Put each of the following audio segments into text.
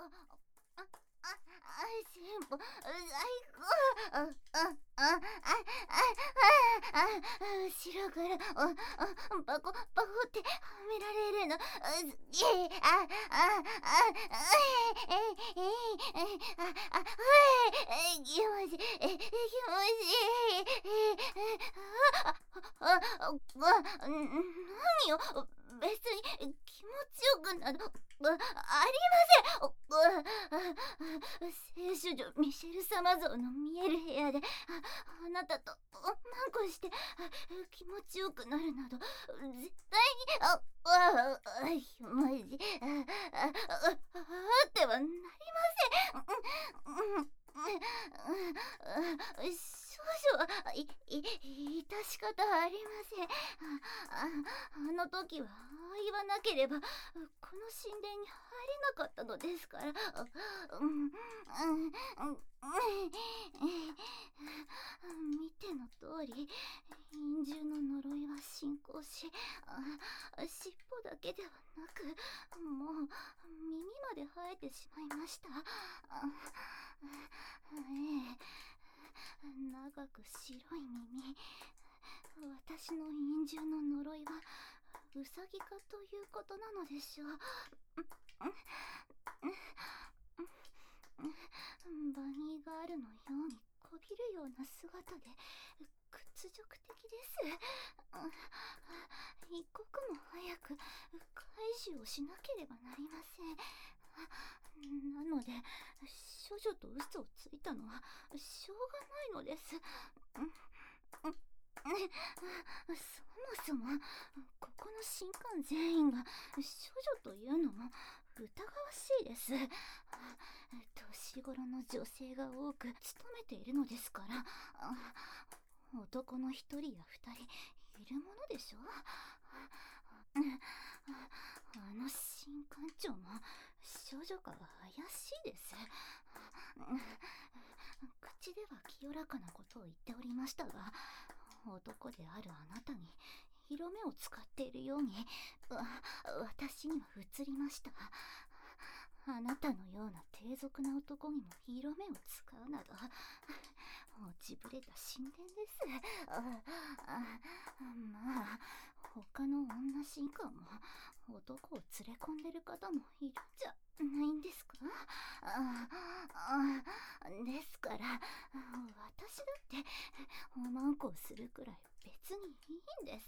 進歩、最高。後ろからバコってはめられるの。気持ちいい。何よ、別に気持ちよくなどありません。聖書女ミシェル様像の見える部屋であなたとマンコして気持ちよくなるなど絶対にひもじってはなりません。少女は致し方ありません。あの時は言わなければこの神殿に入れなかったのですから。見ての通り陰獣の呪いは進行し、尻尾だけではなくもう耳まで生えてしまいました。長く白い耳。私の陰獣の呪いはウサギかということなのでしょう。バニーガールのようにこびるような姿で屈辱的です。一刻も早く開示をしなければなりません。なので処女と嘘をついたのはしょうがないのです。そもそもここの神官全員が処女というのも疑わしいです。年頃の女性が多く勤めているのですから、男の一人や二人いるものでしょう。あの神官長も少女かは怪しいです。口では清らかなことを言っておりましたが、男であるあなたに色目を使っているように私には映りました。あなたのような低俗な男にも色目を使うなど落ちぶれた神殿です。まあ他の女神官も男を連れ込んでる方もいるんじゃないんですか。ですから私だっておまんこをするくらい別にいいんです。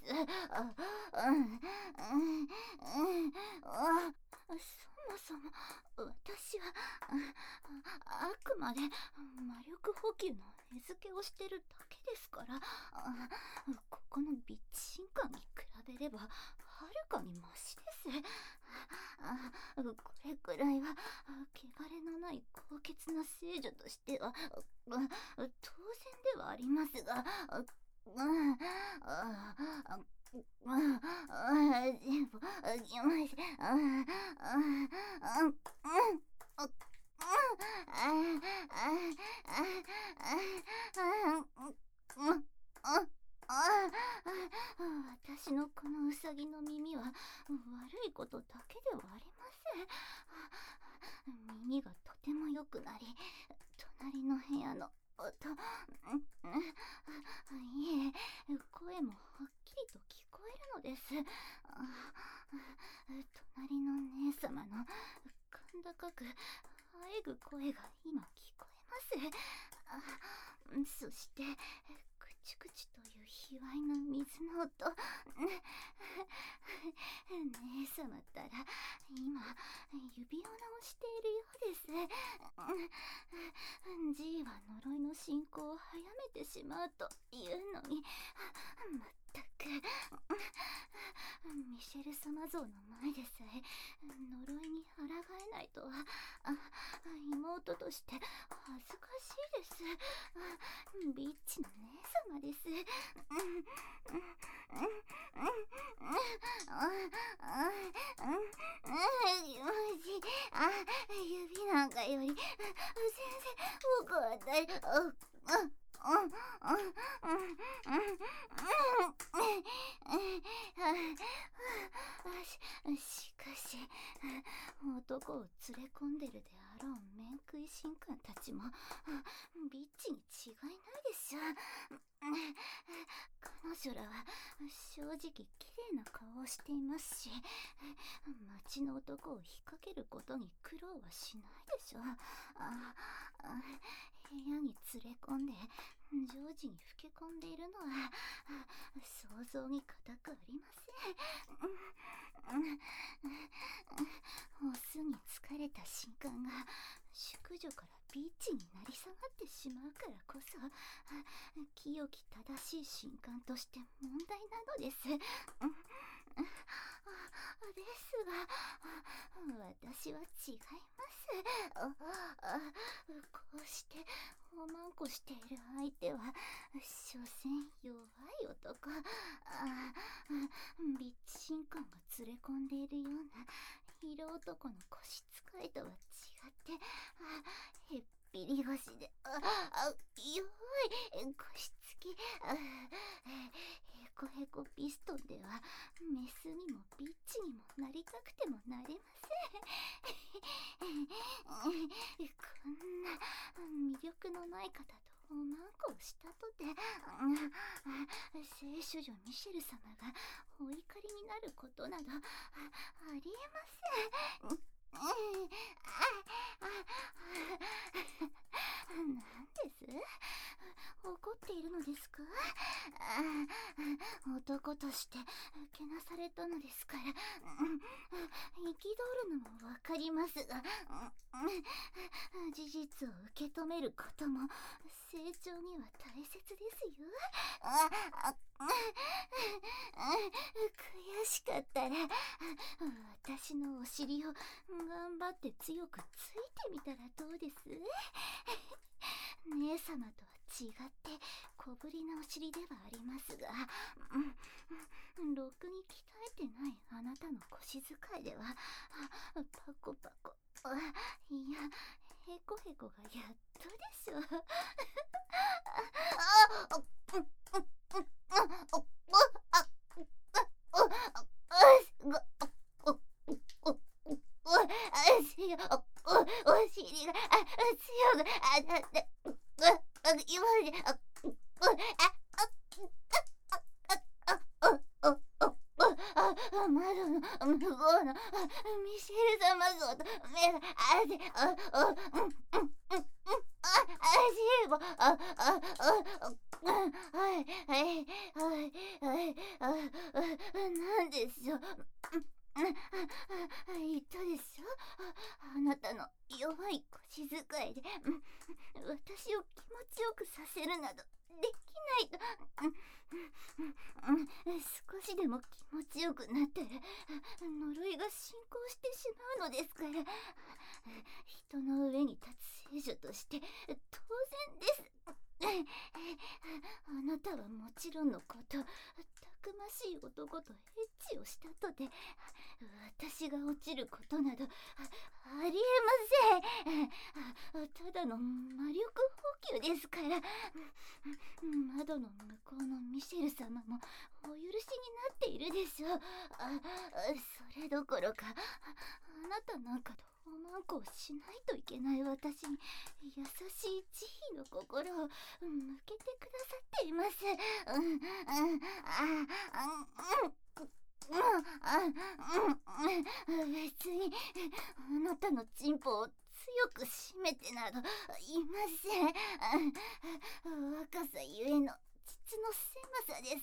そもそも私はあくまで魔力補給の餌付けをしてるだけですから、ここのビッチ神官に比べればはるかにマシです。これくらいは汚れのない高潔な聖女としては当然ではありますが、私のこのウサギの耳は悪いことだけではありません。耳がとても良くなり、隣の部屋の音、いえ、声もはっきりと聞こえるのです。隣の姉様の甲高く喘ぐ声が今聞こえます。そしてクチクチという卑猥な水の音。姉様ったら今指輪を直しているようです。G は呪いの進行を早めてしまうというのにまったくミシェル様像の前でさえ呪いに抗えないとは妹として恥ずかしいです。ビッチの姉様です。指なんかより全然僕はしかし、男を連れ込んでるであろう面食い神官たちもビッチに違いないでしょ。彼女らは正直綺麗な顔をしていますし、町の男を引っ掛けることに苦労はしないでしょ。部屋に連れ込んで常時に老け込んでいるのは想像に難くありません。オスに疲れた神官が淑女からビッチになり下がってしまうからこそ、清き正しい神官として問題なのです。ですが、私は違います。こうしておまんこしている相手は所詮弱い男。ビッチ神官が連れ込んでいるような色男の腰使いとは違ってへっぴり腰で弱い腰つきへこへこピストンではメスにもビッチにもなりたくてもなれません。こんな魅力のない方とおまんこをしたとて、聖書女ミシェル様がお怒りになることなどありえません。なんです？怒っているのですか？男としてけなされたのですから、憤るのもわかりますが、事実を受け止めることも成長には大切ですよ。悔しかったら私のお尻を頑張って強くついてみたらどうです？姉様とは違って小ぶりなお尻ではありますが、ろくに鍛えてないあなたの腰使いではパコパコ、いやへこへこがやっとでしょ。お尻が強くなって今まで窓の向こうのミシェル様ぞと目がなんでしょう。言ったでしょ。あなたの弱い腰使いで私を気持ちよくさせるなどできないと。少しでも気持ちよくなったら呪いが進行してしまうのですから、人の上に立つ聖女として当然です。あなたはもちろんのこと、たくましい男とエッチをしたとて私が落ちることなどありえません。ただの魔力補給ですから。窓の向こうのミシェル様もお許しになっているでしょう。それどころかあなたなんかとおまんこをしないといけない私に優しい慈悲の心を向けてくださっています。別にあなたのチンポを強く締めてなどいません。若さゆえの膣の狭さです。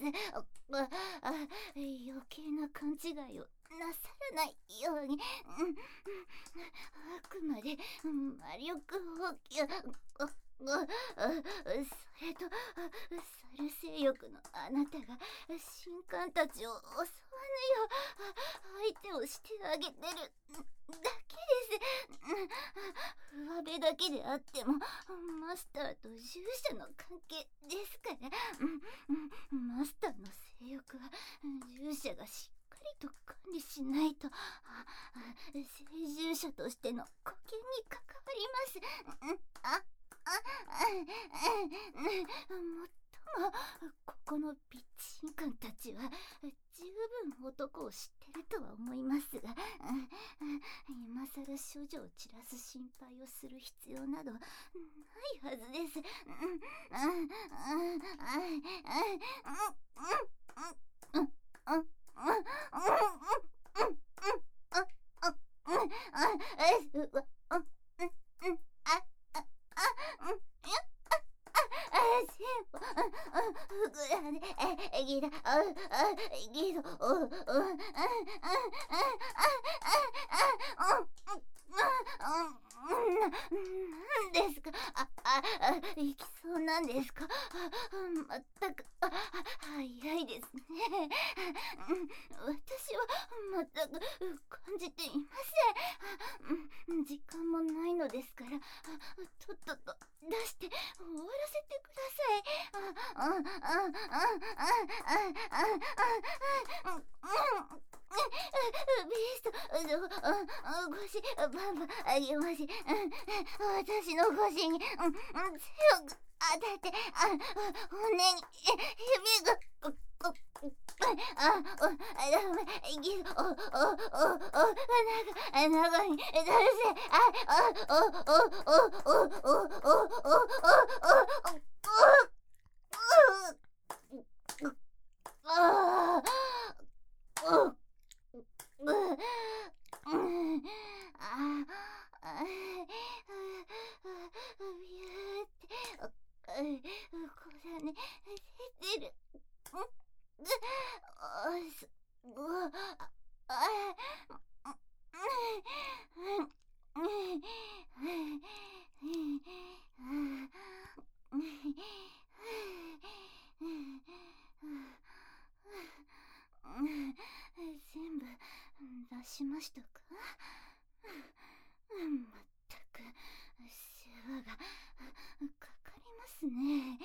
余計な勘違いをなさらないように。あくまで魔力補給。それとサル性欲のあなたが神官たちを襲わぬよう相手をしてあげてるだけです。上辺だけであってもマスターと従者の関係ですから。マスターの性欲は従者がしっかりと管理しないと聖従者としての保険に関わります。もっとここのピッチンカンたちは十分男を知ってるとは思いますが、今さら処女を散らす心配をする必要などないはずです。なんですか。行きそうなんですか。まったく早いですね。私は全く感じていません。時間もないのですから、とっとと出して終わらせてください。ビースト、腰、バンバンあげまし。私の腰に、強く当たって、骨に、指が、中に、全部出しましたか？まったく世話がかかりますね。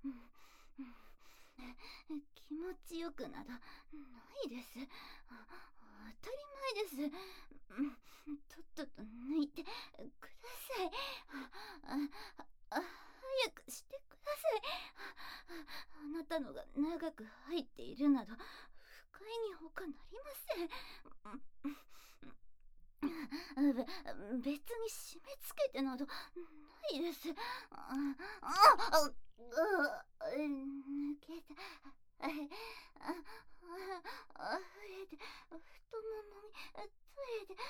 気持ちよくなどないです。当たり前です。とっとと抜いてください。早くしてください。あなたのが長く入っているなど不快に他なりません。別に締め付けてなどないです。抜けた。溢れて太ももについて、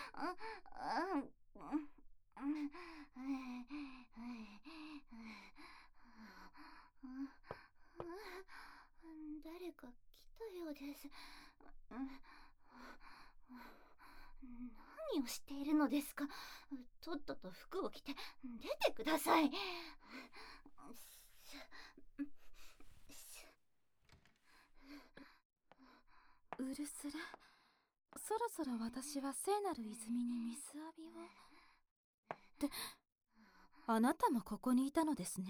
誰か来たようです。何をしているのですか。とっとと服を着て出てください。 ウルスラ、そろそろ私は聖なる泉に水浴びを。ってあなたもここにいたのですね。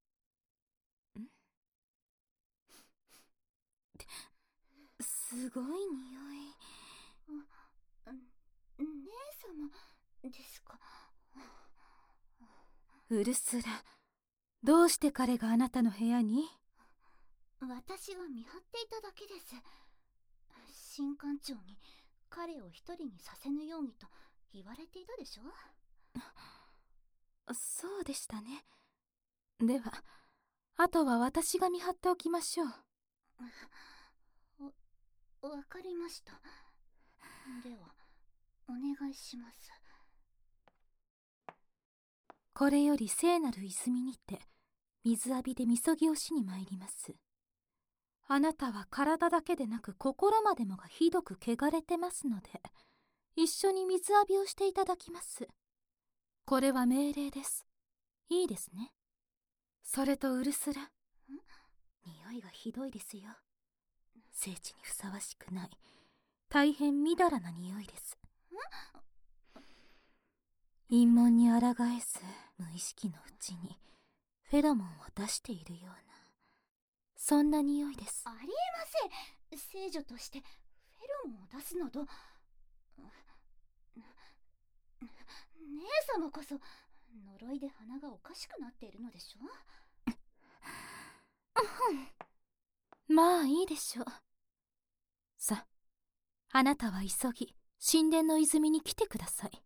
すごい匂い。 姉様ですか。 ウルスラ、どうして彼があなたの部屋に？ 私が見張っていただけです。新館長に彼を一人にさせぬようにと言われていたでしょ。 そうでしたね。ではあとは私が見張っておきましょう。 わかりました。ではお願いします。 これより聖なる泉にて水浴びでみそぎをしに参ります。あなたは体だけでなく心までもがひどく汚れてますので、一緒に水浴びをしていただきます。これは命令です。いいですね。それとウルスラ、匂いがひどいですよ。聖地にふさわしくない、大変みだらな匂いです。陰門に抗えず無意識のうちにフェロモンを出しているような、そんな匂いです。 ありえません。聖女としてフェロモンを出すなど。姉様こそ呪いで鼻がおかしくなっているのでしょ。 まあいいでしょう。さあ、あなたは急ぎ神殿の泉に来てください。